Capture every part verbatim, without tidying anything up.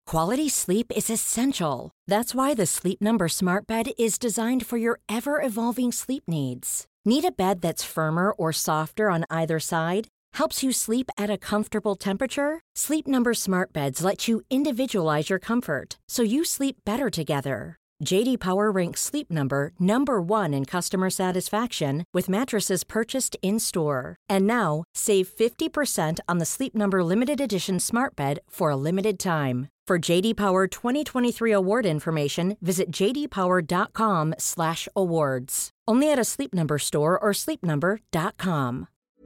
Quality sleep is essential. That's why the Sleep Number Smart Bed is designed for your ever-evolving sleep needs. Need a bed that's firmer or softer on either side? Helps you sleep at a comfortable temperature? Sleep Number Smart Beds let you individualize your comfort, so you sleep better together. J D Power ranks Sleep Number number one in customer satisfaction with mattresses purchased in-store. And now, save fifty percent on the Sleep Number Limited Edition Smart Bed for a limited time. For J D Power twenty twenty-three award information, visit j d power dot com slash awards. Only at a Sleep Number store or sleep number dot com.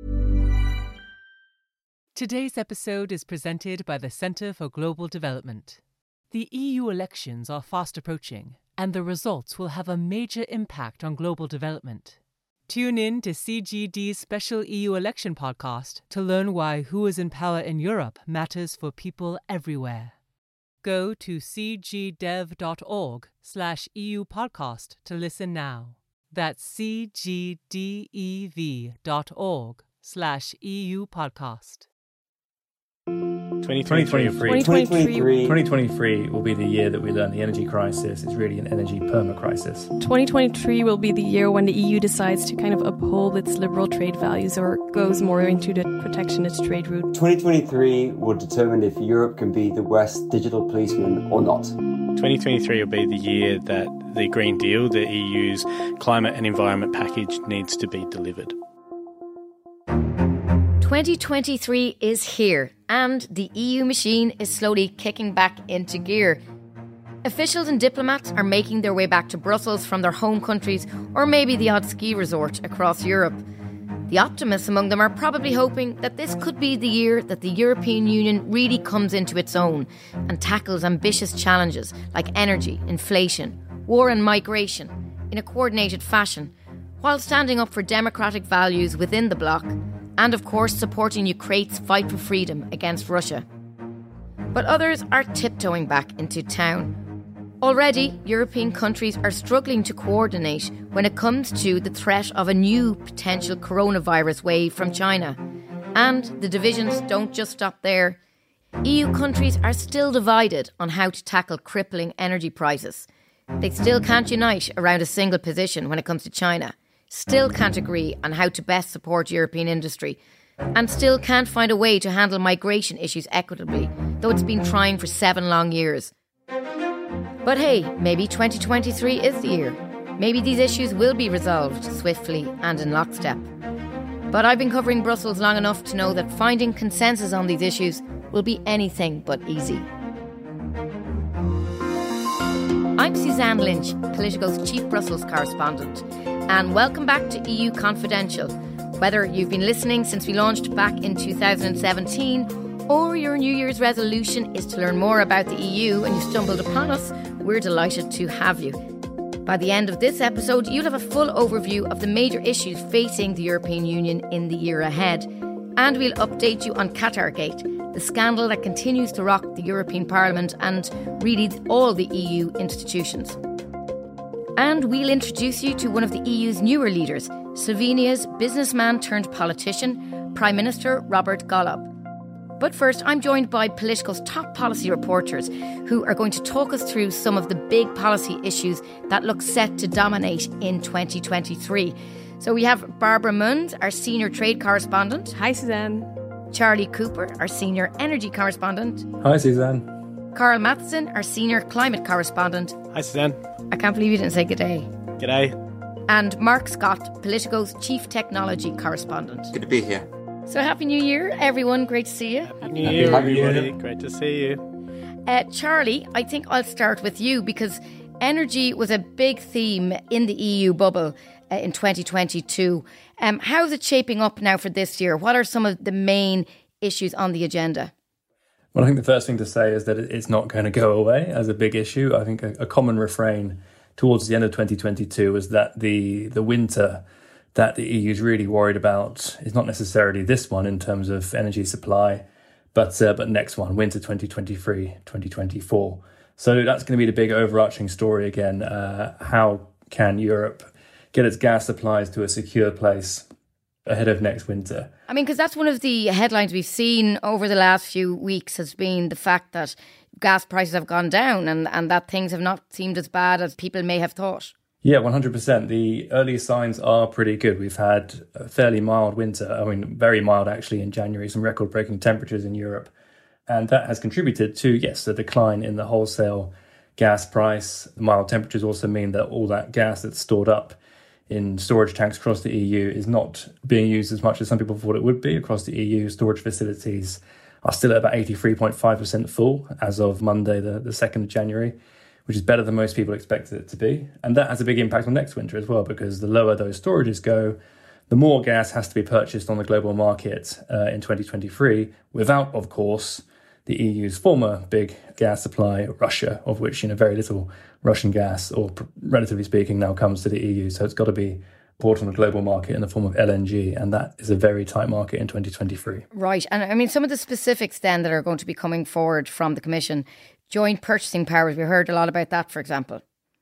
Today's episode is presented by the Centre for Global Development. The E U elections are fast approaching, and the results will have a major impact on global development. Tune in to C G D's special E U election podcast to learn why who is in power in Europe matters for people everywhere. Go to cgdev.org slash EU podcast to listen now. That's cgdev.org slash EU podcast. twenty twenty-three twenty twenty-three twenty twenty-three will be the year that we learn the energy crisis is really an energy perma-crisis. twenty twenty-three will be the year when the E U decides to kind of uphold its liberal trade values or goes more into the protectionist trade route. twenty twenty-three will determine if Europe can be the West's digital policeman or not. twenty twenty-three will be the year that the Green Deal, the E U's climate and environment package, needs to be delivered. twenty twenty-three is here, and the E U machine is slowly kicking back into gear. Officials and diplomats are making their way back to Brussels from their home countries, or maybe the odd ski resort across Europe. The optimists among them are probably hoping that this could be the year that the European Union really comes into its own and tackles ambitious challenges like energy, inflation, war and migration in a coordinated fashion, while standing up for democratic values within the bloc and, of course, supporting Ukraine's fight for freedom against Russia. But others are tiptoeing back into town. Already, European countries are struggling to coordinate when it comes to the threat of a new potential coronavirus wave from China. And the divisions don't just stop there. E U countries are still divided on how to tackle crippling energy prices. They still can't unite around a single position when it comes to China, still can't agree on how to best support European industry, and still can't find a way to handle migration issues equitably, though it's been trying for seven long years. But hey, maybe twenty twenty-three is the year. Maybe these issues will be resolved swiftly and in lockstep. But I've been covering Brussels long enough to know that finding consensus on these issues will be anything but easy. I'm Suzanne Lynch, Politico's Chief Brussels Correspondent, and welcome back to E U Confidential. Whether you've been listening since we launched back in two thousand seventeen, or your New Year's resolution is to learn more about the E U and you stumbled upon us, we're delighted to have you. By the end of this episode, you'll have a full overview of the major issues facing the European Union in the year ahead. And we'll update you on Qatargate, the scandal that continues to rock the European Parliament and really all the E U institutions. And we'll introduce you to one of the E U's newer leaders, Slovenia's businessman turned politician, Prime Minister Robert Golob. But first, I'm joined by Politico's top policy reporters who are going to talk us through some of the big policy issues that look set to dominate in twenty twenty-three. So we have Barbara Munns, our senior trade correspondent. Hi, Suzanne. Charlie Cooper, our senior energy correspondent. Hi, Suzanne. Carl Matheson, our senior climate correspondent. Hi, Suzanne. I can't believe you didn't say g'day. G'day. And Mark Scott, Politico's chief technology correspondent. Good to be here. So happy New Year, everyone. Great to see you. Happy New Year, everybody. Great to see you. Uh, Charlie, I think I'll start with you because energy was a big theme in the E U bubble uh, in twenty twenty-two. Um, how's it shaping up now for this year? What are some of the main issues on the agenda? Well, I think the first thing to say is that it's not going to go away as a big issue. I think a, a common refrain towards the end of twenty twenty-two was that the the winter that the E U is really worried about is not necessarily this one in terms of energy supply, but uh, but next one, winter twenty twenty-three, twenty twenty-four. So that's going to be the big overarching story again. Uh, how can Europe get its gas supplies to a secure place ahead of next winter. I mean, because that's one of the headlines we've seen over the last few weeks has been the fact that gas prices have gone down and, and that things have not seemed as bad as people may have thought. Yeah, one hundred percent. The early signs are pretty good. We've had a fairly mild winter. I mean, very mild actually in January, some record-breaking temperatures in Europe. And that has contributed to, yes, a decline in the wholesale gas price. The mild temperatures also mean that all that gas that's stored up in storage tanks across the E U is not being used as much as some people thought it would be across the E U. Storage facilities are still at about eighty-three point five percent full as of Monday, the, the second of January, which is better than most people expected it to be. And that has a big impact on next winter as well, because the lower those storages go, the more gas has to be purchased on the global market uh, in twenty twenty-three, without, of course, the E U's former big gas supply, Russia, of which, you know, very little Russian gas, or pr- relatively speaking, now comes to the E U. So it's got to be bought on the global market in the form of L N G, and that is a very tight market in twenty twenty-three. Right. And I mean, some of the specifics then that are going to be coming forward from the Commission, joint purchasing powers, we heard a lot about that, for example.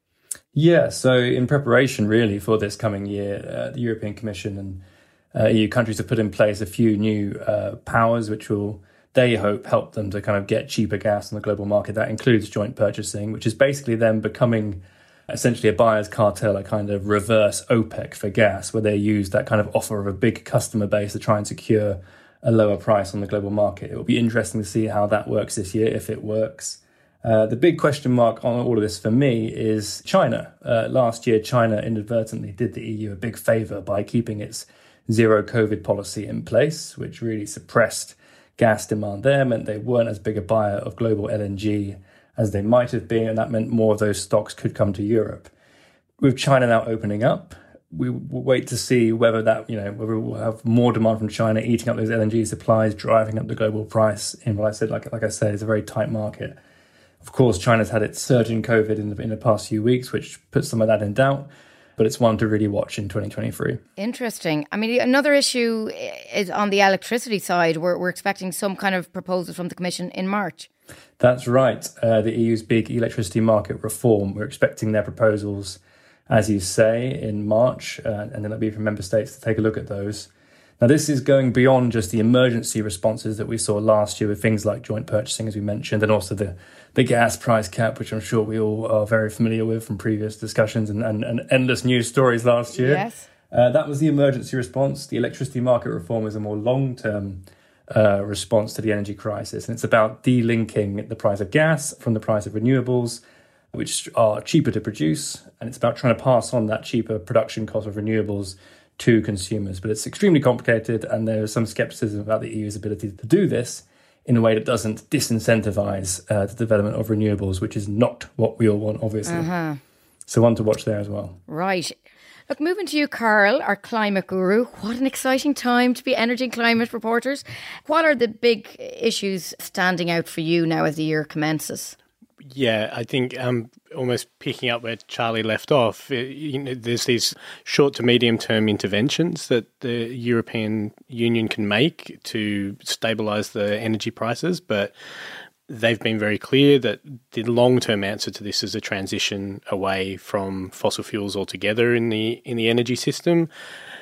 Yeah, so in preparation really for this coming year, uh, the European Commission and uh, E U countries have put in place a few new uh, powers which will, they hope, help them to kind of get cheaper gas on the global market. That includes joint purchasing, which is basically them becoming essentially a buyer's cartel, a kind of reverse OPEC for gas, where they use that kind of offer of a big customer base to try and secure a lower price on the global market. It will be interesting to see how that works this year, if it works. Uh, the big question mark on all of this for me is China. Uh, last year, China inadvertently did the E U a big favour by keeping its zero COVID policy in place, which really suppressed gas demand there, meant they weren't as big a buyer of global L N G as they might have been, and that meant more of those stocks could come to Europe. With China now opening up, we will wait to see whether that, you know, whether we'll have more demand from China eating up those L N G supplies, driving up the global price in what I said, like like I said, it's a very tight market. Of course, China's had its surge in COVID in the, in the past few weeks, which puts some of that in doubt, but it's one to really watch in twenty twenty-three. Interesting. I mean, another issue is on the electricity side. We're, we're expecting some kind of proposal from the Commission in March. That's right. Uh, the E U's big electricity market reform. We're expecting their proposals, as you say, in March, uh, and then it'll be for member states to take a look at those. Now, this is going beyond just the emergency responses that we saw last year with things like joint purchasing, as we mentioned, and also the, the gas price cap, which I'm sure we all are very familiar with from previous discussions and, and, and endless news stories last year. Yes. Uh, that was the emergency response. The electricity market reform is a more long-term uh, response to the energy crisis, and it's about delinking the price of gas from the price of renewables, which are cheaper to produce, and it's about trying to pass on that cheaper production cost of renewables to consumers. But it's extremely complicated, and there's some skepticism about the E U's ability to do this in a way that doesn't disincentivize uh, the development of renewables, which is not what we all want, obviously. Uh-huh. So one to watch there as well. Right. Look, moving to you, Carl, our climate guru. What an exciting time to be energy and climate reporters. What are the big issues standing out for you now as the year commences? Yeah, I think um, almost picking up where Charlie left off, it, you know, there's these short to medium term interventions that the European Union can make to stabilise the energy prices, but they've been very clear that the long-term answer to this is a transition away from fossil fuels altogether in the in the energy system.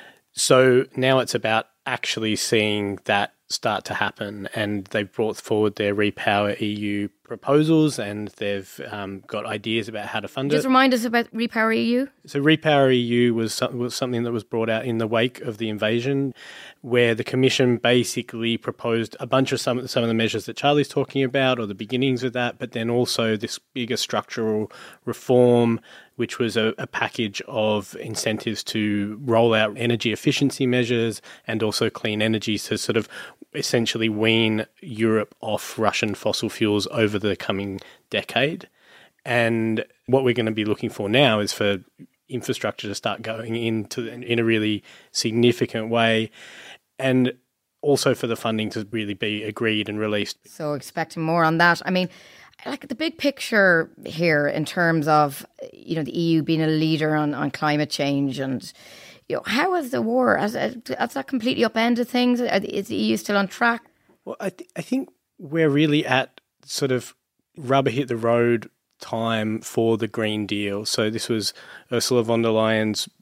So now it's about actually seeing that start to happen, and they've brought forward their Repower E U proposals, and they've um, got ideas about how to fund Just it. Just remind us about Repower E U. So Repower E U was, was something that was brought out in the wake of the invasion, where the Commission basically proposed a bunch of some, some of the measures that Charlie's talking about, or the beginnings of that, but then also this bigger structural reform, which was a, a package of incentives to roll out energy efficiency measures and also clean energy to sort of essentially wean Europe off Russian fossil fuels over the coming decade. And what we're going to be looking for now is for infrastructure to start going into in a really significant way, and also for the funding to really be agreed and released. So expecting more on that. I mean, like the big picture here in terms of, you know, the E U being a leader on, on climate change, and, you know, how has the war, has, has that completely upended things? Is the E U still on track? Well, I, th- I think we're really at sort of rubber hit the road time for the Green Deal. So this was Ursula von der Leyen's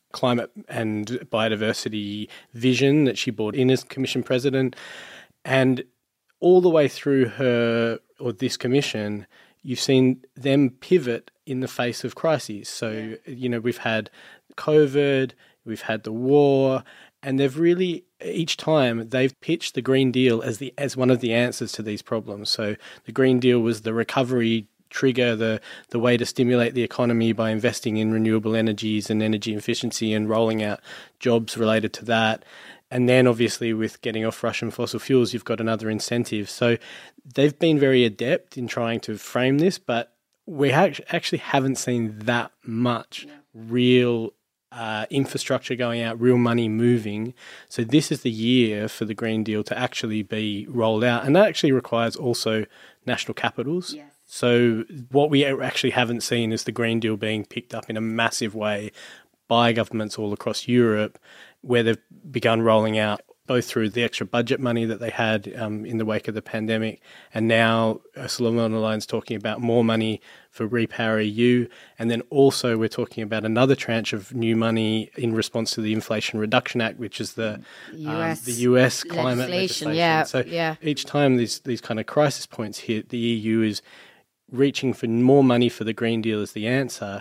climate and biodiversity vision that she brought in as Commission President. And all the way through her, or this commission, you've seen them pivot in the face of crises. So, you know, we've had COVID, we've had the war, and they've really, each time, they've pitched the Green Deal as the as one of the answers to these problems. So the Green Deal was the recovery trigger, the the way to stimulate the economy by investing in renewable energies and energy efficiency and rolling out jobs related to that. And then obviously with getting off Russian fossil fuels, you've got another incentive. So they've been very adept in trying to frame this, but we actually haven't seen that much yeah. real uh, infrastructure going out, real money moving. So this is the year for the Green Deal to actually be rolled out. And that actually requires also national capitals. Yes. So what we actually haven't seen is the Green Deal being picked up in a massive way by governments all across Europe, where they've begun rolling out both through the extra budget money that they had um, in the wake of the pandemic, and now Ursula von der Leyen's talking about more money for Repower E U, and then also we're talking about another tranche of new money in response to the Inflation Reduction Act, which is the U S, um, the U S climate legislation. Yeah, so yeah. each time these these kind of crisis points hit, the E U is reaching for more money for the Green Deal as the answer.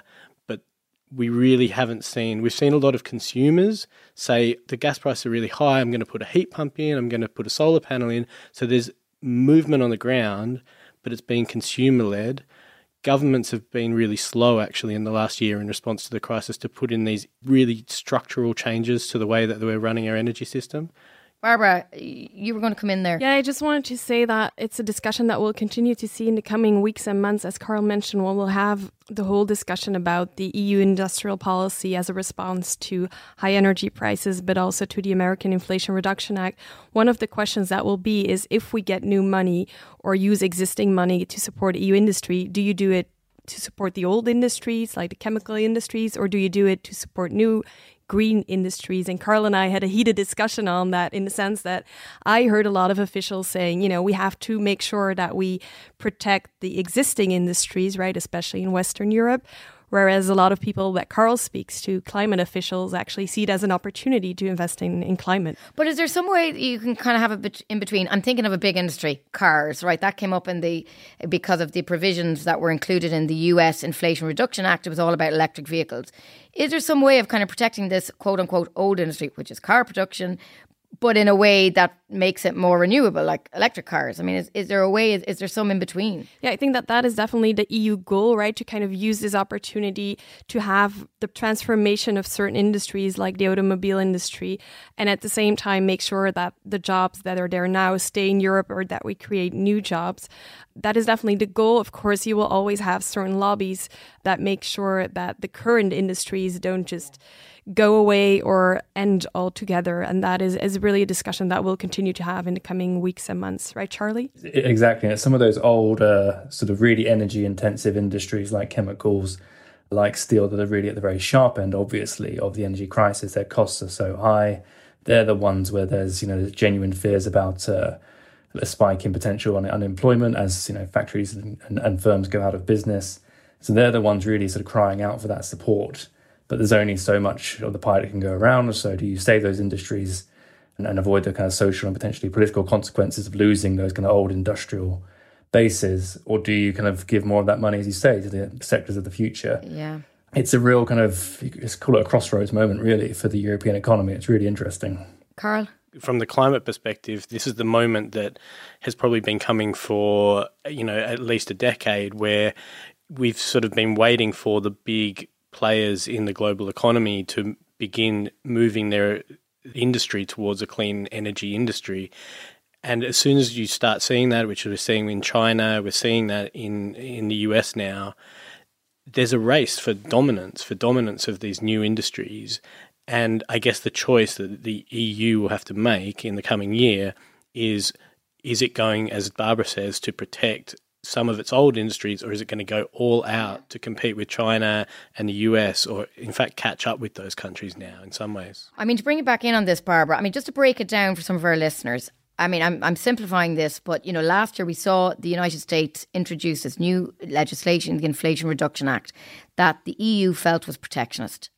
We really haven't seen, we've seen a lot of consumers say the gas prices are really high, I'm going to put a heat pump in, I'm going to put a solar panel in. So there's movement on the ground, but it's been consumer-led. Governments have been really slow actually in the last year in response to the crisis to put in these really structural changes to the way that we're running our energy system. Barbara, you were going to come in there. Yeah, I just wanted to say that it's a discussion that we'll continue to see in the coming weeks and months. As Carl mentioned, we'll have the whole discussion about the E U industrial policy as a response to high energy prices, but also to the American Inflation Reduction Act. One of the questions that will be is if we get new money or use existing money to support E U industry, do you do it to support the old industries like the chemical industries, or do you do it to support new green industries? And Carl and I had a heated discussion on that, in the sense that I heard a lot of officials saying, you know, we have to make sure that we protect the existing industries, right, especially in Western Europe. Whereas a lot of people that Carl speaks to, climate officials, actually see it as an opportunity to invest in, in climate. But is there some way that you can kind of have a bit in between? I'm thinking of a big industry, cars, right? That came up in the because of the provisions that were included in the U S Inflation Reduction Act. It was all about electric vehicles. Is there some way of kind of protecting this quote unquote old industry, which is car production, but in a way that makes it more renewable, like electric cars? I mean, is, is there a way, is, is there some in between? Yeah, I think that that is definitely the E U goal, right? To kind of use this opportunity to have the transformation of certain industries like the automobile industry, and at the same time make sure that the jobs that are there now stay in Europe, or that we create new jobs. That is definitely the goal. Of course, you will always have certain lobbies that make sure that the current industries don't just go away or end altogether. And that is, is really a discussion that we'll continue to have in the coming weeks and months. Right, Charlie? Exactly. And some of those old, uh, sort of really energy-intensive industries like chemicals, like steel, that are really at the very sharp end, obviously, of the energy crisis. Their costs are so high. They're the ones where there's, you know, genuine fears about uh, a spike in potential un- unemployment as, you know, factories and, and, and firms go out of business. So they're the ones really sort of crying out for that support. But there's only so much of the pie that can go around. So do you save those industries and, and avoid the kind of social and potentially political consequences of losing those kind of old industrial bases? Or do you kind of give more of that money, as you say, to the sectors of the future? Yeah. It's a real kind of, let's call it a crossroads moment, really, for the European economy. It's really interesting. Carl? From the climate perspective, this is the moment that has probably been coming for, you know, at least a decade, where we've sort of been waiting for the big players in the global economy to begin moving their industry towards a clean energy industry. And as soon as you start seeing that, which we're seeing in China, we're seeing that in, in the U S now, there's a race for dominance, for dominance of these new industries. And I guess the choice that the E U will have to make in the coming year is, is it going, as Barbara says, to protect some of its old industries, or is it going to go all out to compete with China and the U S, or in fact catch up with those countries now in some ways? I mean, to bring it back in on this, Barbara, I mean, just to break it down for some of our listeners, I mean, I'm I'm simplifying this, but, you know, last year we saw the United States introduce this new legislation, the Inflation Reduction Act, that the E U felt was protectionist.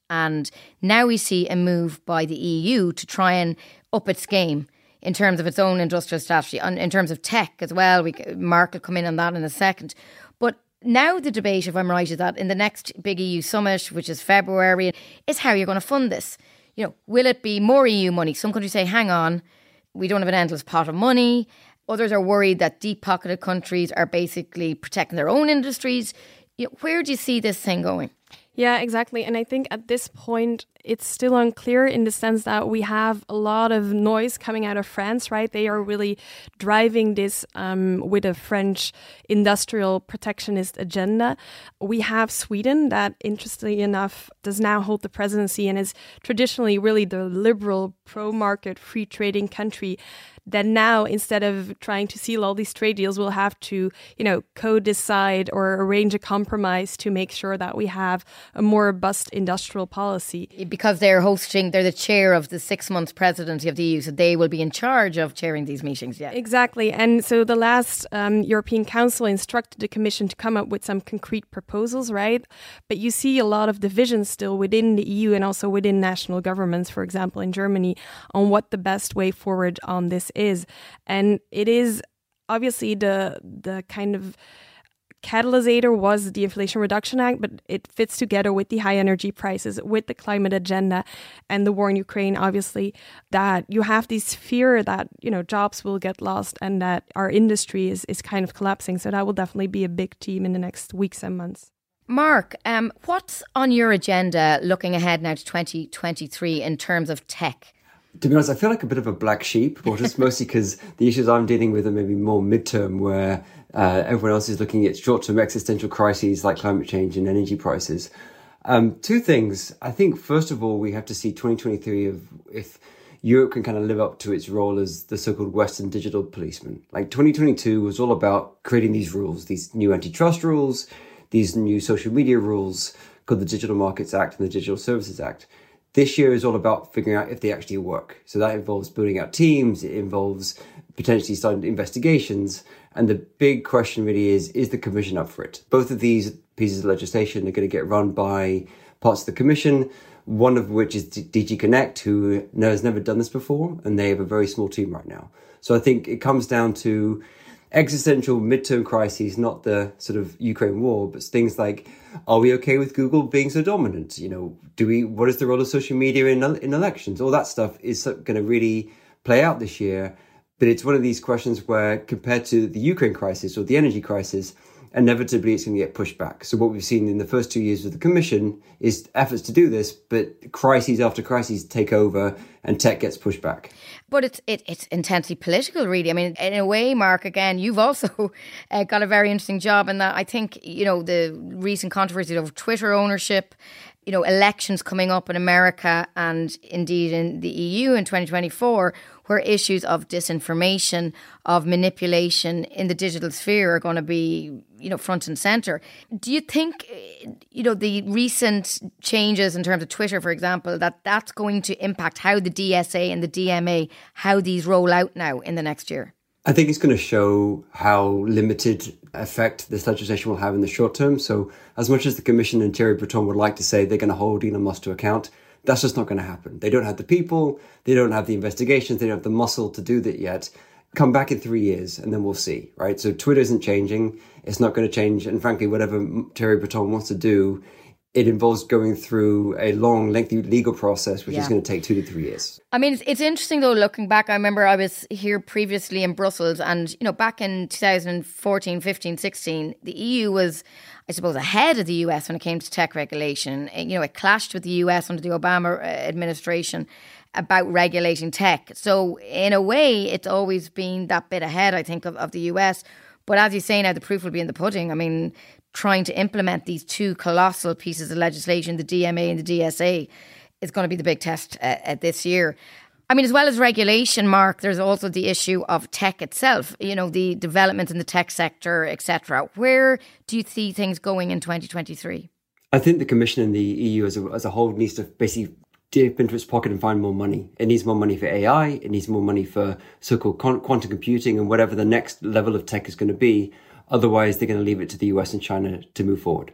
And now we see a move by the E U to try and up its game in terms of its own industrial strategy, and in terms of tech as well. We, Mark will come in on that in a second. But now the debate, if I'm right, is that in the next big E U summit, which is February, is how you're going to fund this. You know, will it be more E U money? Some countries say, hang on, we don't have an endless pot of money. Others are worried that deep-pocketed countries are basically protecting their own industries. You know, where do you see this thing going? Yeah, exactly. And I think at this point, it's still unclear in the sense that we have a lot of noise coming out of France, right? They are really driving this um, with a French industrial protectionist agenda. We have Sweden that, interestingly enough, does now hold the presidency and is traditionally really the liberal, pro-market, free trading country that now, instead of trying to seal all these trade deals, will have to, you know, co-decide or arrange a compromise to make sure that we have a more robust industrial policy. Because they're hosting, they're the chair of the six-month presidency of the E U, so they will be in charge of chairing these meetings, yeah. Exactly. And so the last um, European Council instructed the Commission to come up with some concrete proposals, right? But you see a lot of divisions still within the E U and also within national governments, for example, in Germany, on what the best way forward on this is. And it is obviously the the kind of catalysator was the Inflation Reduction Act, but it fits together with the high energy prices, with the climate agenda and the war in Ukraine, obviously, that you have this fear that, you know, jobs will get lost and that our industry is, is kind of collapsing. So that will definitely be a big theme in the next weeks and months. Mark, um, what's on your agenda looking ahead now to twenty twenty-three in terms of tech? To be honest, I feel like a bit of a black sheep, or just mostly because the issues I'm dealing with are maybe more midterm, where uh, everyone else is looking at short-term existential crises like climate change and energy prices. Um, two things. I think, first of all, we have to see twenty twenty-three of if Europe can kind of live up to its role as the so-called Western digital policeman. Like twenty twenty-two was all about creating these rules, these new antitrust rules, these new social media rules called the Digital Markets Act and the Digital Services Act. This year is all about figuring out if they actually work. So that involves building out teams. It involves potentially starting investigations. And the big question really is, is the Commission up for it? Both of these pieces of legislation are going to get run by parts of the Commission, one of which is D G Connect, who has never done this before, and they have a very small team right now. So I think it comes down to existential midterm crises, not the sort of Ukraine war, but things like, are we okay with Google being so dominant? You know, do we, what is the role of social media in, in elections? All that stuff is going to really play out this year. But it's one of these questions where, compared to the Ukraine crisis or the energy crisis, inevitably it's going to get pushed back. So what we've seen in the first two years of the Commission is efforts to do this, but crises after crises take over and tech gets pushed back. But it's it, it's intensely political, really. I mean, in a way, Mark, again, you've also uh, got a very interesting job in that. I think, you know, the recent controversy over Twitter ownership, you know, elections coming up in America and indeed in the E U in twenty twenty-four, where issues of disinformation, of manipulation in the digital sphere are going to be, you know, front and centre. Do you think, you know, the recent changes in terms of Twitter, for example, that that's going to impact how the D S A and the D M A, how these roll out now in the next year? I think it's going to show how limited effect this legislation will have in the short term. So as much as the Commission and Thierry Breton would like to say they're going to hold Elon Musk to account, that's just not going to happen. They don't have the people, they don't have the investigations, they don't have the muscle to do that yet. Come back in three years and then we'll see, right? So Twitter isn't changing. It's not going to change. And frankly, whatever Thierry Breton wants to do, it involves going through a long, lengthy legal process, which yeah. is going to take two to three years. I mean, it's, it's interesting, though, looking back. I remember I was here previously in Brussels and, you know, back in two thousand fourteen, fifteen, sixteen, the E U was, I suppose, ahead of the U S when it came to tech regulation. You know, it clashed with the U S under the Obama administration about regulating tech. So in a way, it's always been that bit ahead, I think, of, of the U S. But as you say now, the proof will be in the pudding. I mean, trying to implement these two colossal pieces of legislation, the D M A and the D S A, is going to be the big test uh, uh, this year. I mean, as well as regulation, Mark, there's also the issue of tech itself, you know, the development in the tech sector, et cetera. Where do you see things going in twenty twenty-three? I think the Commission and the E U as a, as a whole needs to basically dip into its pocket and find more money. It needs more money for A I. It needs more money for so-called quantum computing and whatever the next level of tech is going to be. Otherwise, they're going to leave it to the U S and China to move forward.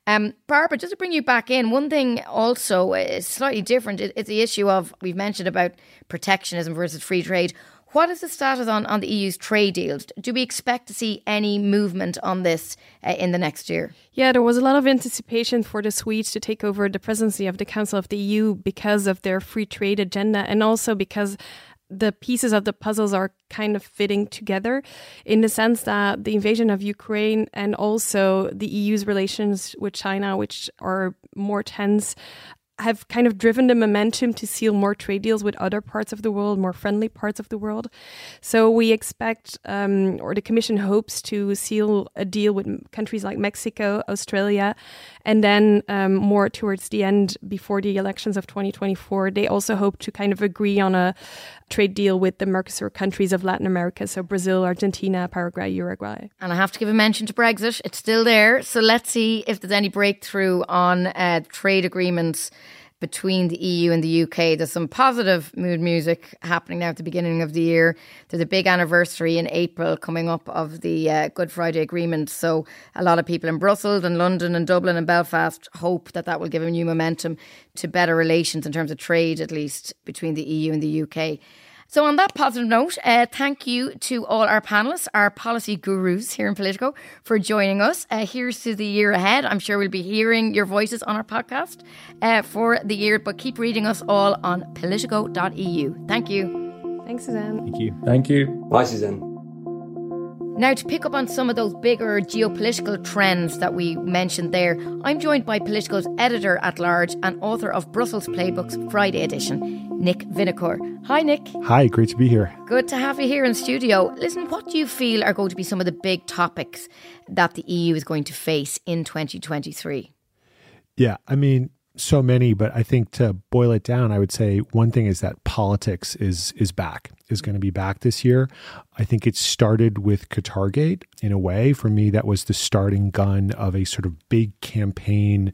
Um, Barbara, just to bring you back in, one thing also is slightly different. It's the issue of, we've mentioned about protectionism versus free trade. What is the status on, on the E U's trade deals? Do we expect to see any movement on this uh, in the next year? Yeah, there was a lot of anticipation for the Swedes to take over the presidency of the Council of the E U because of their free trade agenda, and also because the pieces of the puzzles are kind of fitting together in the sense that the invasion of Ukraine and also the E U's relations with China, which are more tense, have kind of driven the momentum to seal more trade deals with other parts of the world, more friendly parts of the world. So we expect, um, or the Commission hopes to seal a deal with countries like Mexico, Australia, and then um, more towards the end, before the elections of twenty twenty-four, they also hope to kind of agree on a trade deal with the Mercosur countries of Latin America, so Brazil, Argentina, Paraguay, Uruguay. And I have to give a mention to Brexit. It's still there. So let's see if there's any breakthrough on uh, trade agreements between the E U and the U K. There's some positive mood music happening now at the beginning of the year. There's a big anniversary in April coming up of the uh, Good Friday Agreement. So a lot of people in Brussels and London and Dublin and Belfast hope that that will give a new momentum to better relations in terms of trade, at least between the E U and the U K. So on that positive note, uh, thank you to all our panellists, our policy gurus here in Politico, for joining us. Uh, here's to the year ahead. I'm sure we'll be hearing your voices on our podcast uh, for the year, but keep reading us all on politico dot e u. Thank you. Thanks, Suzanne. Thank you. Thank you. Bye, Suzanne. Now, to pick up on some of those bigger geopolitical trends that we mentioned there, I'm joined by Politico's editor-at-large and author of Brussels Playbook's Friday edition, Nick Vinocourt. Hi, Nick. Hi, great to be here. Good to have you here in studio. Listen, what do you feel are going to be some of the big topics that the E U is going to face in twenty twenty-three? Yeah, I mean, so many, but I think to boil it down, I would say one thing is that politics is is back, is going to be back this year. I think it started with Qatargate in a way. For me, that was the starting gun of a sort of big campaign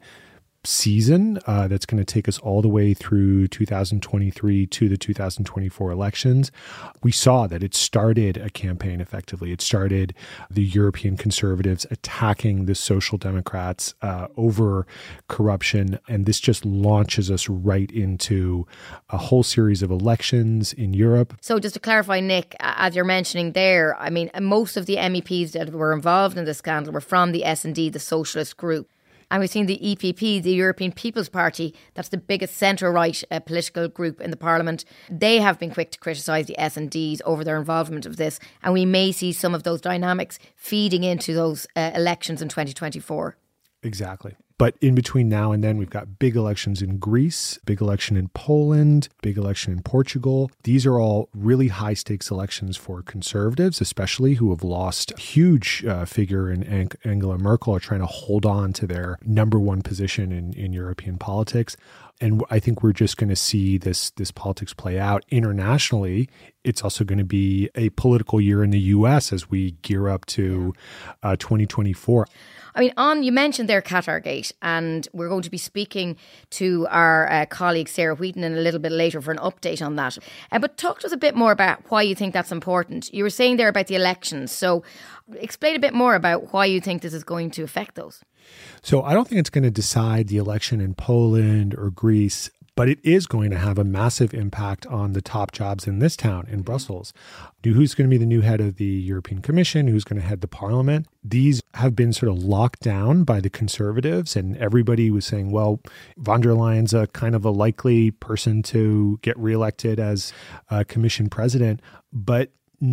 season uh, that's going to take us all the way through two thousand twenty-three to the two thousand twenty-four elections. We saw that it started a campaign effectively. It started the European conservatives attacking the Social Democrats uh, over corruption. And this just launches us right into a whole series of elections in Europe. So just to clarify, Nick, as you're mentioning there, I mean, most of the M E Ps that were involved in the scandal were from the S and D, the socialist group. And we've seen the E P P, the European People's Party, that's the biggest centre-right uh, political group in the Parliament. They have been quick to criticise the S and Ds over their involvement of this. And we may see some of those dynamics feeding into those uh, elections in twenty twenty-four. Exactly. But in between now and then, we've got big elections in Greece, big election in Poland, big election in Portugal. These are all really high stakes elections for conservatives, especially who have lost a huge uh, figure in Ang- Angela Merkel, are trying to hold on to their number one position in, in European politics. And I think we're just going to see this, this politics play out internationally. It's also going to be a political year in the U S as we gear up to uh, twenty twenty-four. I mean, on you mentioned there Qatargate, and we're going to be speaking to our uh, colleague Sarah Wheaton in a little bit later for an update on that. Uh, but talk to us a bit more about why you think that's important. You were saying there about the elections, so explain a bit more about why you think this is going to affect those. So I don't think it's going to decide the election in Poland or Greece, but it is going to have a massive impact on the top jobs in this town, in Brussels. Who's going to be the new head of the European Commission? Who's going to head the parliament? These have been sort of locked down by the conservatives, and everybody was saying, well, von der Leyen's a kind of a likely person to get reelected as uh, commission president. But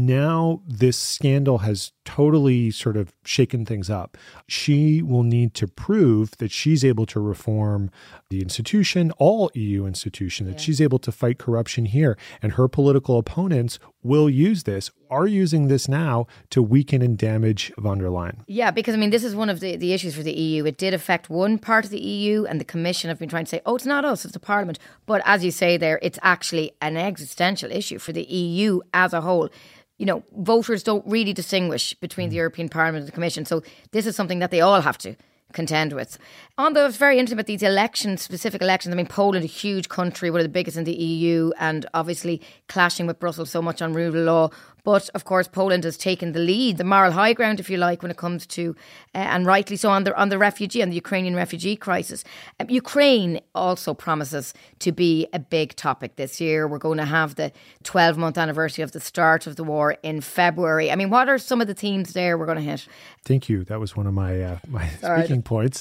now this scandal has totally sort of shaken things up. She will need to prove that she's able to reform the institution, all E U institutions, that yeah. she's able to fight corruption here. And her political opponents will use this, are using this now to weaken and damage von der Leyen. Yeah, because, I mean, this is one of the, the issues for the E U. It did affect one part of the E U, and the Commission have been trying to say, oh, it's not us, it's the Parliament. But as you say there, it's actually an existential issue for the E U as a whole. You know, voters don't really distinguish between the European Parliament and the Commission. So this is something that they all have to contend with. On the very intimate, these elections, specific elections, I mean, Poland, a huge country, one of the biggest in the E U, and obviously clashing with Brussels so much on rule of law. But of course, Poland has taken the lead, the moral high ground, if you like, when it comes to, uh, and rightly so, on the on the refugee, on the Ukrainian refugee crisis. Um, Ukraine also promises to be a big topic this year. We're going to have the twelve-month anniversary of the start of the war in February. I mean, what are some of the themes there we're going to hit? Thank you. That was one of my uh, my Sorry. speaking points.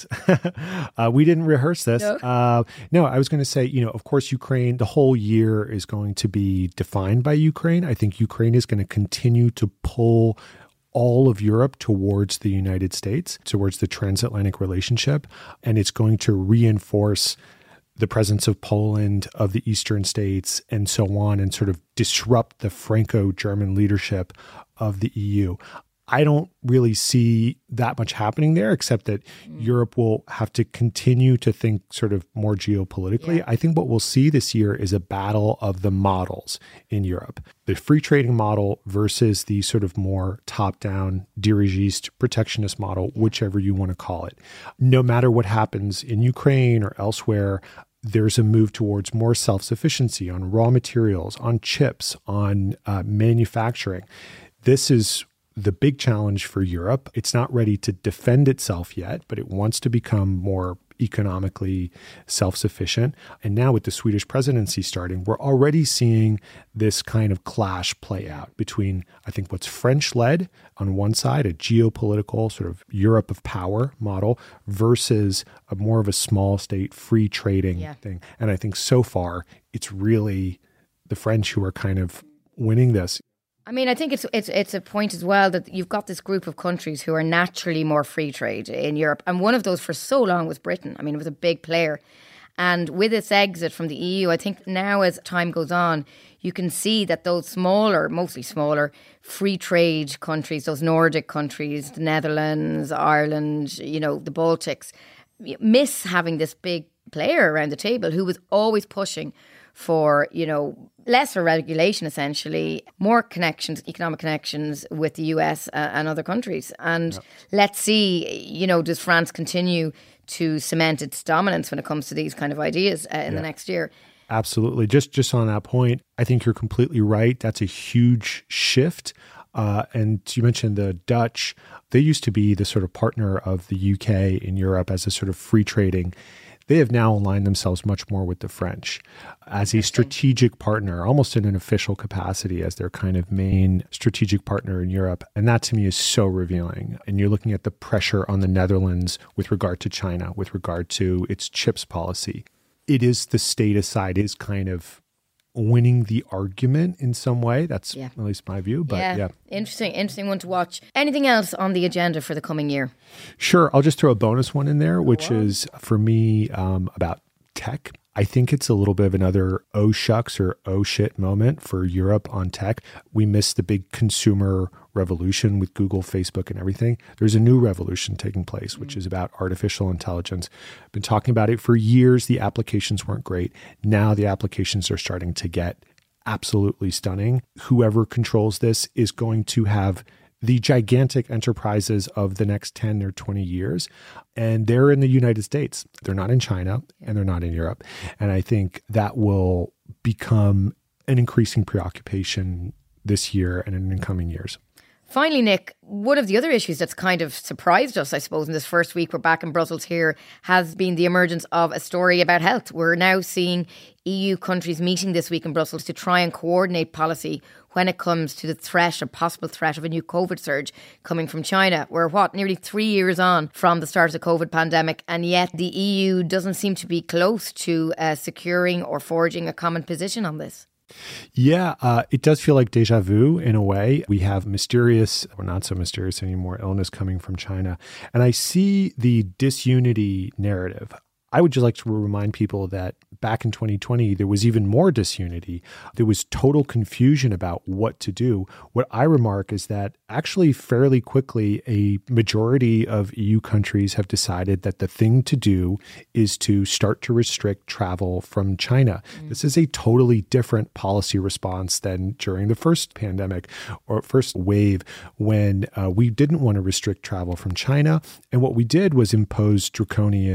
uh, we didn't rehearse this. No. Uh, no, I was going to say, you know, of course, Ukraine, the whole year is going to be defined by Ukraine. I think Ukraine is going to continue to pull all of Europe towards the United States, towards the transatlantic relationship. And it's going to reinforce the presence of Poland, of the eastern states, and so on, and sort of disrupt the Franco-German leadership of the E U. I don't really see that much happening there, except that mm. Europe will have to continue to think sort of more geopolitically. Yeah. I think what we'll see this year is a battle of the models in Europe. The free trading model versus the sort of more top-down, dirigiste, protectionist model, whichever you want to call it. No matter what happens in Ukraine or elsewhere, there's a move towards more self-sufficiency on raw materials, on chips, on uh, manufacturing. This is the big challenge for Europe. It's not ready to defend itself yet, but it wants to become more economically self-sufficient. And now with the Swedish presidency starting, we're already seeing this kind of clash play out between, I think, what's French-led on one side, a geopolitical sort of Europe of power model, versus a more of a small state free trading yeah. thing. And I think so far, it's really the French who are kind of winning this. I mean, I think it's it's it's a point as well that you've got this group of countries who are naturally more free trade in Europe. And one of those for so long was Britain. I mean, it was a big player. And with its exit from the E U, I think now as time goes on, you can see that those smaller, mostly smaller, free trade countries, those Nordic countries, the Netherlands, Ireland, you know, the Baltics, miss having this big player around the table who was always pushing for, you know, lesser regulation, essentially, more connections, economic connections with the U S uh, and other countries. And yeah. let's see, you know, does France continue to cement its dominance when it comes to these kind of ideas uh, in yeah. the next year? Absolutely. Just just on that point, I think you're completely right. That's a huge shift. Uh, and you mentioned the Dutch. They used to be the sort of partner of the U K in Europe as a sort of free trading. They have now aligned themselves much more with the French as a strategic partner, almost in an official capacity as their kind of main strategic partner in Europe. And that to me is so revealing. And you're looking at the pressure on the Netherlands with regard to China, with regard to its chips policy. It is the statist side is kind of winning the argument in some way. That's yeah. at least my view. But yeah. yeah, interesting, interesting one to watch. Anything else on the agenda for the coming year? Sure. I'll just throw a bonus one in there, which wow. is for me um, about tech. I think it's a little bit of another oh shucks or oh shit moment for Europe on tech. We missed the big consumer revolution with Google, Facebook, and everything. There's a new revolution taking place, which mm-hmm. is about artificial intelligence. Been talking about it for years. The applications weren't great. Now the applications are starting to get absolutely stunning. Whoever controls this is going to have the gigantic enterprises of the next ten or twenty years. And they're in the United States. They're not in China and they're not in Europe. And I think that will become an increasing preoccupation this year and in coming years. Finally, Nick, one of the other issues that's kind of surprised us, I suppose, in this first week we're back in Brussels here has been the emergence of a story about health. We're now seeing E U countries meeting this week in Brussels to try and coordinate policy when it comes to the threat, a possible threat of a new COVID surge coming from China. We're, what, nearly three years on from the start of the COVID pandemic, and yet the E U doesn't seem to be close to uh, securing or forging a common position on this. Yeah, uh, it does feel like deja vu in a way. We have mysterious, or not so mysterious anymore, illness coming from China. And I see the disunity narrative. I would just like to remind people that back in twenty twenty, there was even more disunity. There was total confusion about what to do. What I remark is that actually fairly quickly, a majority of E U countries have decided that the thing to do is to start to restrict travel from China. Mm. This is a totally different policy response than during the first pandemic or first wave when uh, we didn't want to restrict travel from China. And what we did was impose draconian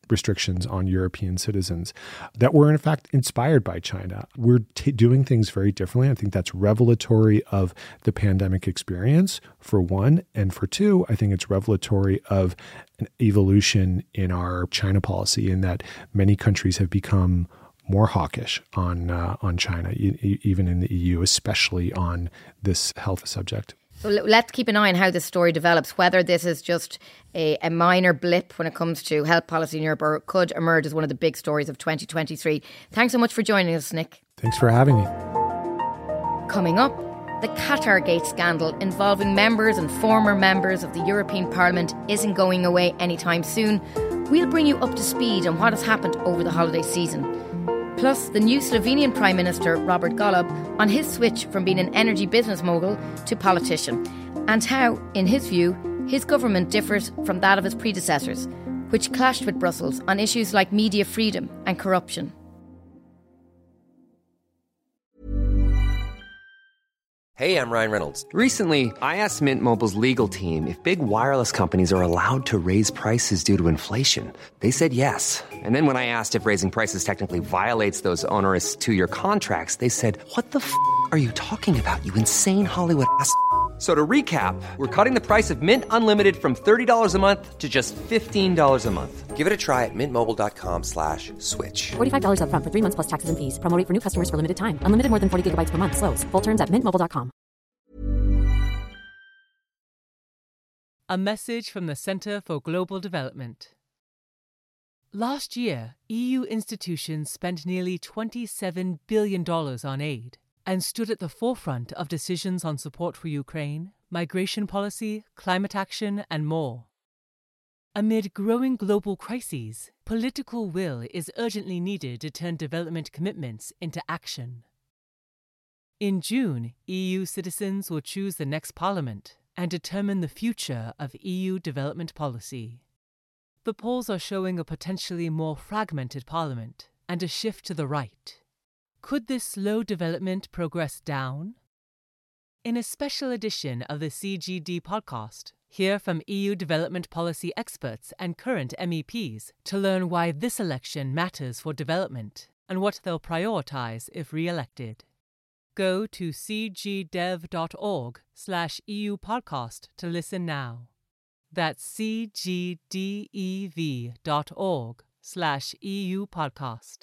restrictions on European citizens that were in fact inspired by China. We're t- doing things very differently. I think that's revelatory of the pandemic experience, for one. And for two, I think it's revelatory of an evolution in our China policy, in that many countries have become more hawkish on uh, on China, e- even in the E U, especially on this health subject. So let's keep an eye on how this story develops, whether this is just a, a minor blip when it comes to health policy in Europe, or it could emerge as one of the big stories of twenty twenty-three. Thanks so much for joining us, Nick. Thanks for having me. Coming up, the Qatargate scandal involving members and former members of the European Parliament isn't going away anytime soon. We'll bring you up to speed on what has happened over the holiday season. Plus, the new Slovenian Prime Minister, Robert Golob, on his switch from being an energy business mogul to politician, and how, in his view, his government differs from that of his predecessors, which clashed with Brussels on issues like media freedom and corruption. Hey, I'm Ryan Reynolds. Recently, I asked Mint Mobile's legal team if big wireless companies are allowed to raise prices due to inflation. They said yes. And then when I asked if raising prices technically violates those onerous two-year contracts, they said, what the f*** are you talking about, you insane Hollywood ass f- So to recap, we're cutting the price of Mint Unlimited from thirty dollars a month to just fifteen dollars a month. Give it a try at mintmobile.com slash switch. forty-five dollars up front for three months plus taxes and fees. Promo rate for new customers for limited time. Unlimited more than forty gigabytes per month. Slows full terms at mint mobile dot com. A message from the Centre for Global Development. Last year, E U institutions spent nearly twenty-seven billion dollars on aid and stood at the forefront of decisions on support for Ukraine, migration policy, climate action, and more. Amid growing global crises, political will is urgently needed to turn development commitments into action. In June, E U citizens will choose the next parliament and determine the future of E U development policy. The polls are showing a potentially more fragmented parliament and a shift to the right. Could this slow development progress down? In a special edition of the C G D podcast, hear from E U development policy experts and current M E Ps to learn why this election matters for development and what they'll prioritise if re-elected. Go to cgdev.org slash EU podcast to listen now. That's cgdev.org slash EU podcast.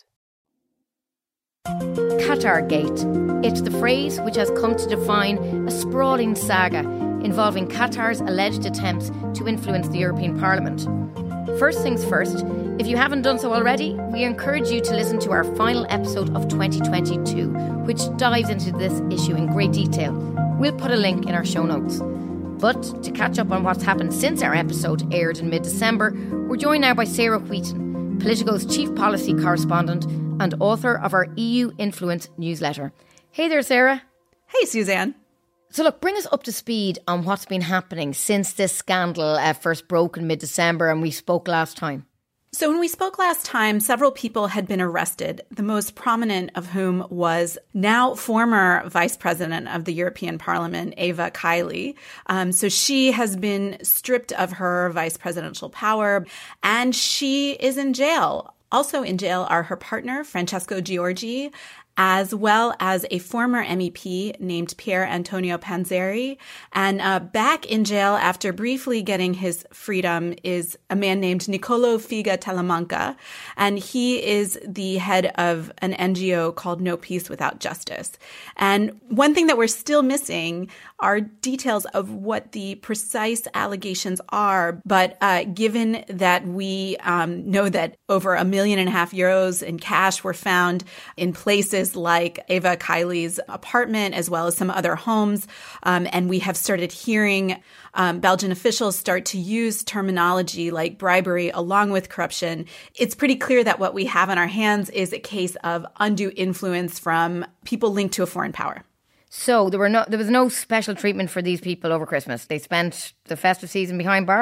Qatargate. It's the phrase which has come to define a sprawling saga involving Qatar's alleged attempts to influence the European Parliament. First things first, if you haven't done so already, we encourage you to listen to our final episode of twenty twenty-two, which dives into this issue in great detail. We'll put a link in our show notes. But to catch up on what's happened since our episode aired in mid-December, we're joined now by Sarah Wheaton, Politico's chief policy correspondent and author of our E U Influence newsletter. Hey there, Sarah. Hey, Suzanne. So look, bring us up to speed on what's been happening since this scandal uh, first broke in mid-December and we spoke last time. So when we spoke last time, several people had been arrested, the most prominent of whom was now former Vice President of the European Parliament, Eva Kaili. Um, so she has been stripped of her vice presidential power, and she is in jail. Also in jail are her partner, Francesco Giorgi, as well as a former M E P named Pier Antonio Panzeri. And uh, back in jail after briefly getting his freedom is a man named Nicolo Figa Talamanca. And he is the head of an N G O called No Peace Without Justice. And one thing that we're still missing are details of what the precise allegations are. But uh, given that we um, know that over a million and a half euros in cash were found in places like Eva Kaili's apartment, as well as some other homes. Um, and we have started hearing um, Belgian officials start to use terminology like bribery along with corruption. It's pretty clear that what we have on our hands is a case of undue influence from people linked to a foreign power. So there were no, there was no special treatment for these people over Christmas. They spent the festive season behind bars.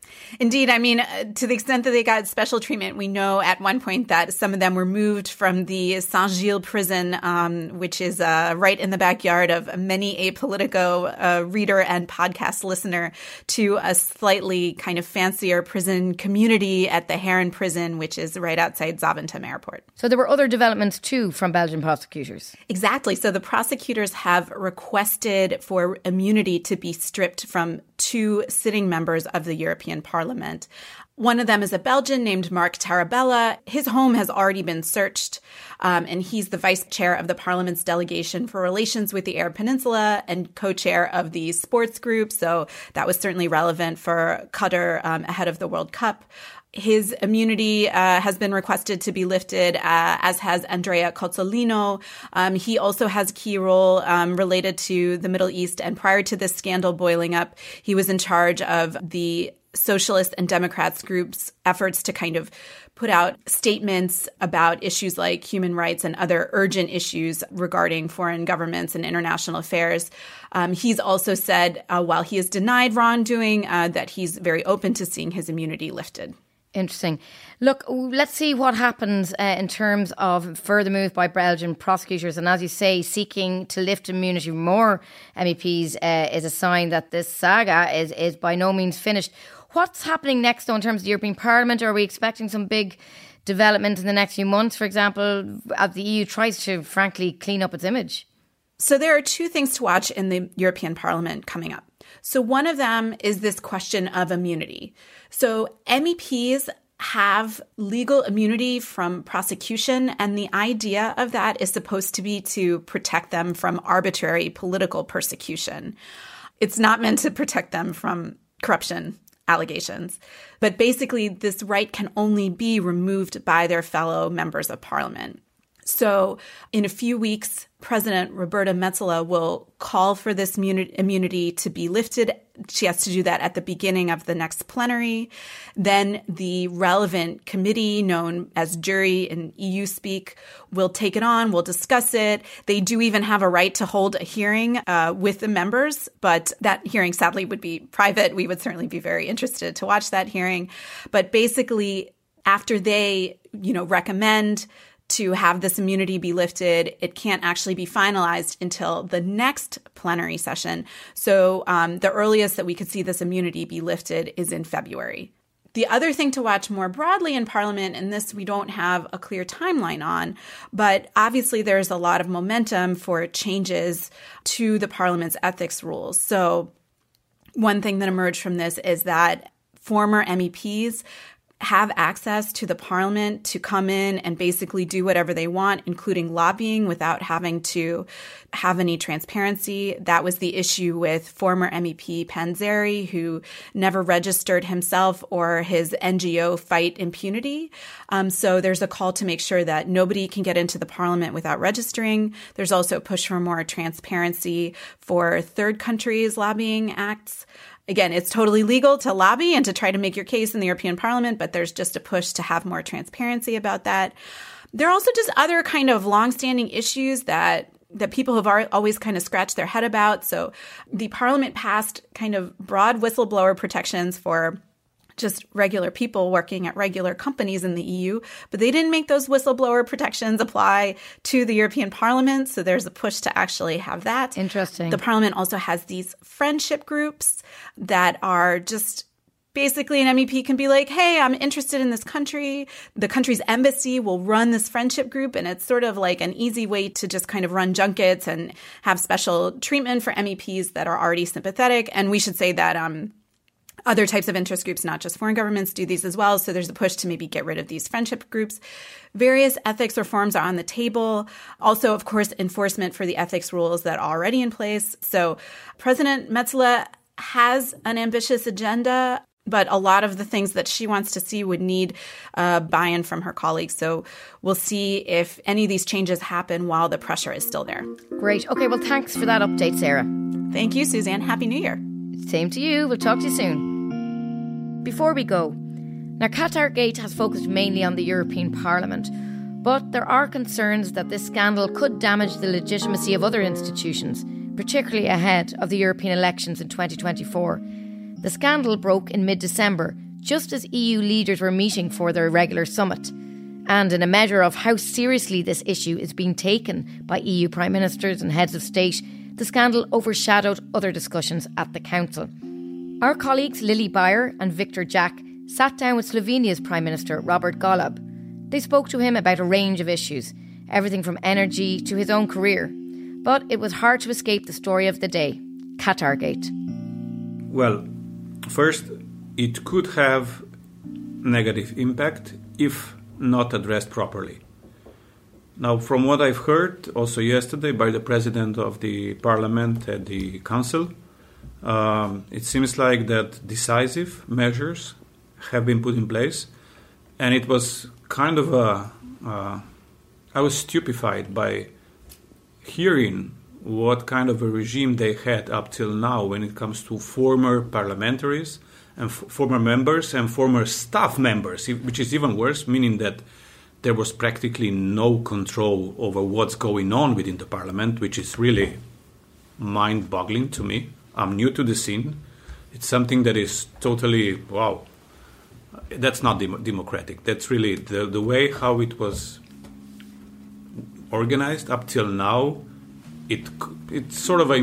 Indeed. I mean, uh, to the extent that they got special treatment, we know at one point that some of them were moved from the Saint-Gilles prison, um, which is uh, right in the backyard of many a Politico uh, reader and podcast listener, to a slightly kind of fancier prison community at the Heron prison, which is right outside Zaventem Airport. So there were other developments too from Belgian prosecutors. Exactly. So the prosecutors have requested for immunity to be stripped from two sitting members of the European Parliament. One of them is a Belgian named Mark Tarabella. His home has already been searched, um, and he's the vice chair of the Parliament's delegation for relations with the Arab Peninsula and co-chair of the sports group. So that was certainly relevant for Qatar um, ahead of the World Cup. His immunity uh, has been requested to be lifted, uh, as has Andrea Cozzolino. Um, he also has a key role um, related to the Middle East. And prior to this scandal boiling up, he was in charge of the Socialist and Democrats groups' efforts to kind of put out statements about issues like human rights and other urgent issues regarding foreign governments and international affairs. Um, he's also said, uh, while he has denied wrongdoing, uh, that he's very open to seeing his immunity lifted. Interesting. Look, let's see what happens uh, in terms of further move by Belgian prosecutors. And as you say, seeking to lift immunity from more M E Ps uh, is a sign that this saga is, is by no means finished. What's happening next, though, in terms of the European Parliament? Are we expecting some big development in the next few months, for example, as the E U tries to, frankly, clean up its image? So there are two things to watch in the European Parliament coming up. So one of them is this question of immunity. So M E Ps have legal immunity from prosecution, and the idea of that is supposed to be to protect them from arbitrary political persecution. It's not meant to protect them from corruption allegations. But basically, this right can only be removed by their fellow members of parliament. So in a few weeks, President Roberta Metsola will call for this immunity to be lifted. She has to do that at the beginning of the next plenary. Then the relevant committee, known as jury in E U speak, will take it on, will discuss it. They do even have a right to hold a hearing uh, with the members, but that hearing sadly would be private. We would certainly be very interested to watch that hearing. But basically, after they, you know, recommend to have this immunity be lifted, it can't actually be finalized until the next plenary session. So um, the earliest that we could see this immunity be lifted is in February. The other thing to watch more broadly in Parliament, and this we don't have a clear timeline on, but obviously there's a lot of momentum for changes to the Parliament's ethics rules. So one thing that emerged from this is that former M E Ps have access to the parliament to come in and basically do whatever they want, including lobbying, without having to have any transparency. That was the issue with former M E P Panzeri, who never registered himself or his N G O Fight Impunity. Um, so there's a call to make sure that nobody can get into the parliament without registering. There's also a push for more transparency for third countries' lobbying acts. Again, it's totally legal to lobby and to try to make your case in the European Parliament, but there's just a push to have more transparency about that. There are also just other kind of longstanding issues that that people have always kind of scratched their head about. So the Parliament passed kind of broad whistleblower protections for just regular people working at regular companies in the E U, but they didn't make those whistleblower protections apply to the European Parliament. So there's a push to actually have that. Interesting. The Parliament also has these friendship groups that are just basically an M E P can be like, hey, I'm interested in this country. The country's embassy will run this friendship group, and it's sort of like an easy way to just kind of run junkets and have special treatment for M E Ps that are already sympathetic. And we should say that um other types of interest groups, not just foreign governments, do these as well. So there's a push to maybe get rid of these friendship groups. Various ethics reforms are on the table. Also, of course, enforcement for the ethics rules that are already in place. So President Metsola has an ambitious agenda, but a lot of the things that she wants to see would need uh, buy-in from her colleagues. So we'll see if any of these changes happen while the pressure is still there. Great. Okay, well, thanks for that update, Sarah. Thank you, Suzanne. Happy New Year. Same to you. We'll talk to you soon. Before we go, now Qatargate has focused mainly on the European Parliament, but there are concerns that this scandal could damage the legitimacy of other institutions, particularly ahead of the European elections in twenty twenty-four. The scandal broke in mid-December, just as E U leaders were meeting for their regular summit. And in a measure of how seriously this issue is being taken by E U prime ministers and heads of state, the scandal overshadowed other discussions at the Council. Our colleagues Lily Bayer and Victor Jack sat down with Slovenia's Prime Minister Robert Golob. They spoke to him about a range of issues, everything from energy to his own career. But it was hard to escape the story of the day, Qatargate. Well, first, it could have negative impact if not addressed properly. Now, from what I've heard, also yesterday, by the President of the Parliament at the Council, um, it seems like that decisive measures have been put in place, and it was kind of a... Uh, I was stupefied by hearing what kind of a regime they had up till now when it comes to former parliamentaries and f- former members and former staff members, which is even worse, meaning that there was practically no control over what's going on within the parliament, which is really mind-boggling to me. I'm new to the scene. It's something that is totally, wow, that's not dem- democratic. That's really the, the way how it was organized up till now. It it's sort of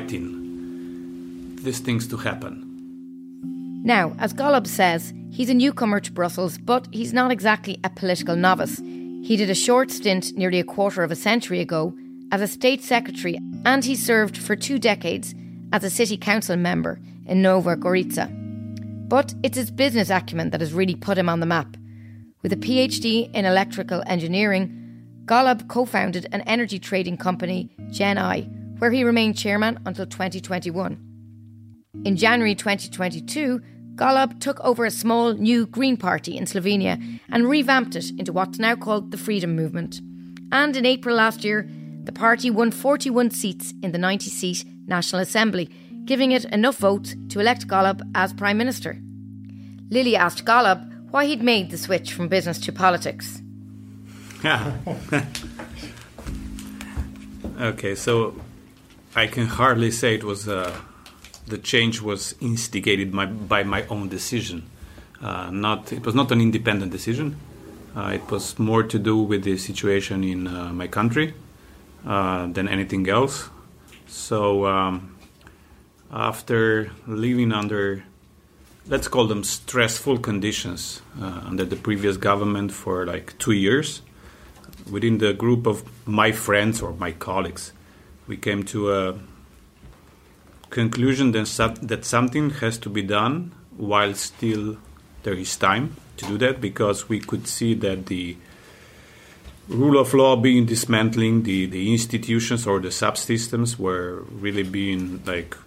inviting these things to happen. Now, as Golob says, he's a newcomer to Brussels, but he's not exactly a political novice. He did a short stint nearly a quarter of a century ago as a state secretary, and he served for two decades as a city council member in Nova Gorica. But it's his business acumen that has really put him on the map. With a PhD in electrical engineering, Golob co-founded an energy trading company, GenI, where he remained chairman until twenty twenty-one. In January twenty twenty-two, Golob took over a small new Green Party in Slovenia and revamped it into what's now called the Freedom Movement. And in April last year, the party won forty-one seats in the ninety-seat National Assembly, giving it enough votes to elect Golob as Prime Minister. Lily asked Golob why he'd made the switch from business to politics. Okay, so I can hardly say it was uh, the change was instigated my, by my own decision. Uh, not it was not an independent decision. Uh, it was more to do with the situation in uh, my country uh, than anything else. So um, after living under, let's call them stressful conditions uh, under the previous government for like two years, within the group of my friends or my colleagues, we came to a conclusion that, sub- that something has to be done while still there is time to do that, because we could see that the rule of law being dismantling, the, the institutions or the subsystems were really being like,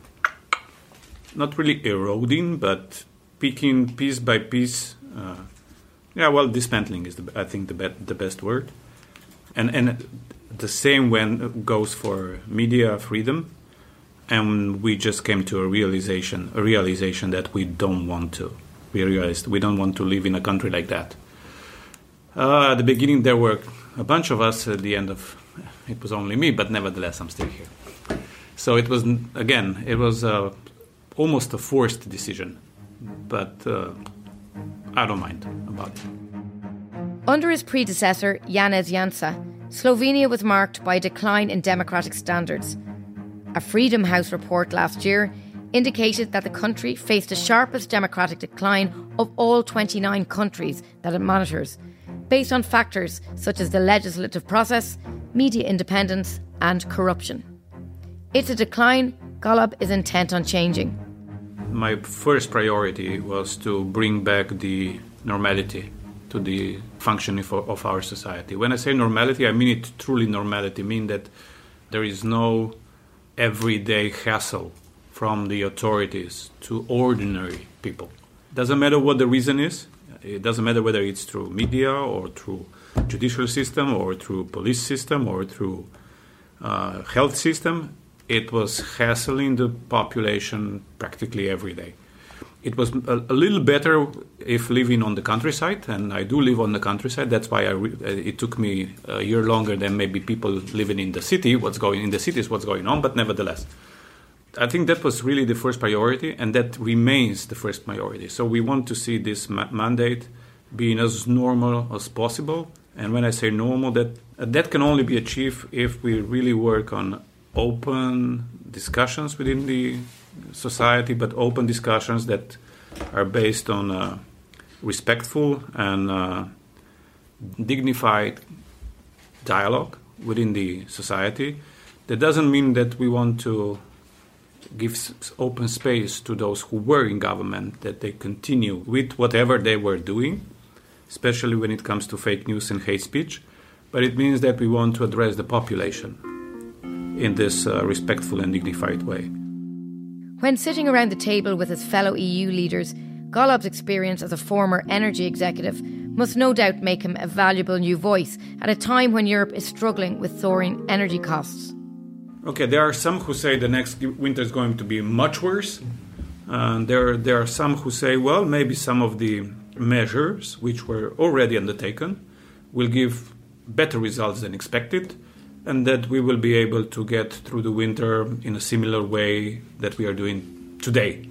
not really eroding, but picking piece by piece. Uh, yeah, well, dismantling is, the, I think, the, be- the best word. And and the same when goes for media freedom, and we just came to a realization, a realization that we don't want to. We realized we don't want to live in a country like that. Uh, at the beginning, there were a bunch of us. At the end of, it was only me, but nevertheless, I'm still here. So it was again, it was uh, almost a forced decision, but uh, I don't mind about it. Under his predecessor, Janez Janša, Slovenia was marked by a decline in democratic standards. A Freedom House report last year indicated that the country faced the sharpest democratic decline of all twenty-nine countries that it monitors, based on factors such as the legislative process, media independence, and corruption. It's a decline Golob is intent on changing. My first priority was to bring back the normality to the functioning of our society. When I say normality, I mean it truly normality, mean that there is no everyday hassle from the authorities to ordinary people. Doesn't matter what the reason is. It doesn't matter whether it's through media or through judicial system or through police system or through uh, health system. It was hassling the population practically every day. It was a, a little better if living on the countryside, and I do live on the countryside. That's why I re- it took me a year longer than maybe people living in the city. What's going in the city is what's going on, but nevertheless, I think that was really the first priority, and that remains the first priority. So we want to see this ma- mandate being as normal as possible. And when I say normal, that uh, that can only be achieved if we really work on open discussions within the society, but open discussions that are based on uh, respectful and uh, dignified dialogue within the society. That doesn't mean that we want to give open space to those who were in government, that they continue with whatever they were doing, especially when it comes to fake news and hate speech. But it means that we want to address the population in this uh, respectful and dignified way. When sitting around the table with his fellow E U leaders, Golub's experience as a former energy executive must no doubt make him a valuable new voice at a time when Europe is struggling with soaring energy costs. Okay, there are some who say the next winter is going to be much worse. Uh, there, there are some who say, well, maybe some of the measures which were already undertaken will give better results than expected, and that we will be able to get through the winter in a similar way that we are doing today.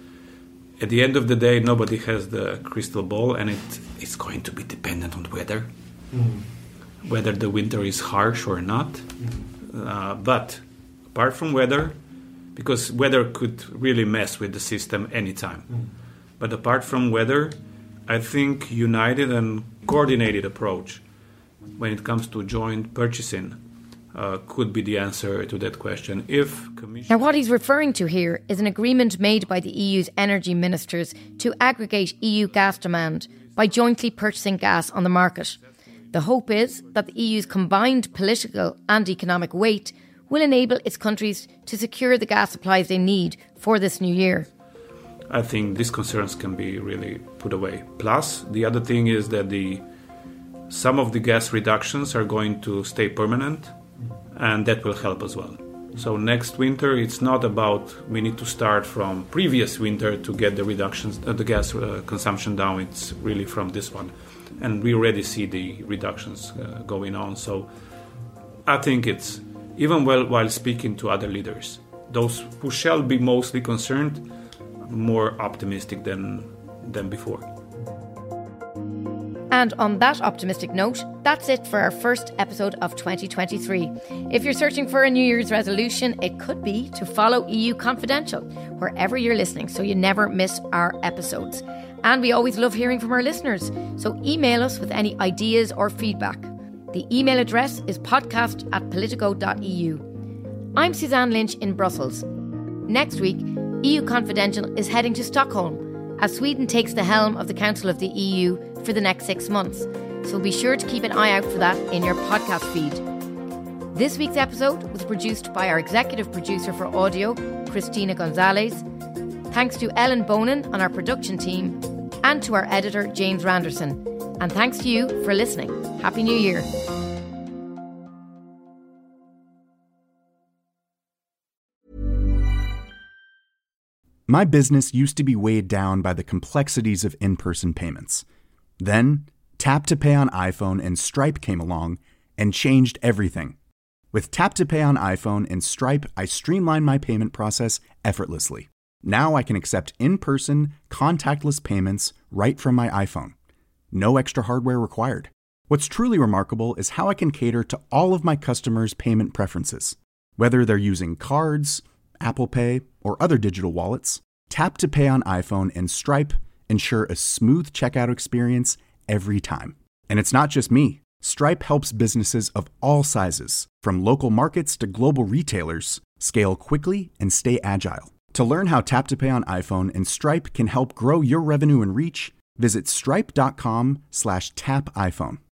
At the end of the day, nobody has the crystal ball, and it, it's going to be dependent on weather, mm. whether the winter is harsh or not. Mm. Uh, but apart from weather, because weather could really mess with the system anytime. Mm. But apart from weather, I think united and coordinated approach when it comes to joint purchasing uh, could be the answer to that question. If commission- Now, what he's referring to here is an agreement made by the E U's energy ministers to aggregate E U gas demand by jointly purchasing gas on the market. The hope is that the E U's combined political and economic weight will enable its countries to secure the gas supplies they need for this new year. I think these concerns can be really put away. Plus, the other thing is that the some of the gas reductions are going to stay permanent, and that will help as well. So next winter, it's not about we need to start from previous winter to get the reductions, uh, the gas uh, consumption down. It's really from this one. And we already see the reductions uh, going on. So I think it's, even well, while speaking to other leaders, those who shall be mostly concerned, more optimistic than than before. And on that optimistic note, that's it for our first episode of twenty twenty-three. If you're searching for a New Year's resolution, it could be to follow E U Confidential wherever you're listening so you never miss our episodes. And we always love hearing from our listeners, so email us with any ideas or feedback. The email address is podcast at politico dot e u. I'm Suzanne Lynch in Brussels. Next week, E U Confidential is heading to Stockholm as Sweden takes the helm of the Council of the E U for the next six months. So be sure to keep an eye out for that in your podcast feed. This week's episode was produced by our executive producer for audio, Christina Gonzalez. Thanks to Ellen Bonin on our production team, and to our editor, James Randerson. And thanks to you for listening. Happy New Year. My business used to be weighed down by the complexities of in-person payments. Then, Tap to Pay on iPhone and Stripe came along and changed everything. With Tap to Pay on iPhone and Stripe, I streamlined my payment process effortlessly. Now I can accept in-person, contactless payments right from my iPhone. No extra hardware required. What's truly remarkable is how I can cater to all of my customers' payment preferences. Whether they're using cards, Apple Pay, or other digital wallets, Tap to Pay on iPhone and Stripe ensure a smooth checkout experience every time. And it's not just me. Stripe helps businesses of all sizes, from local markets to global retailers, scale quickly and stay agile. To learn how Tap to Pay on iPhone and Stripe can help grow your revenue and reach, visit stripe.com slash tap iPhone.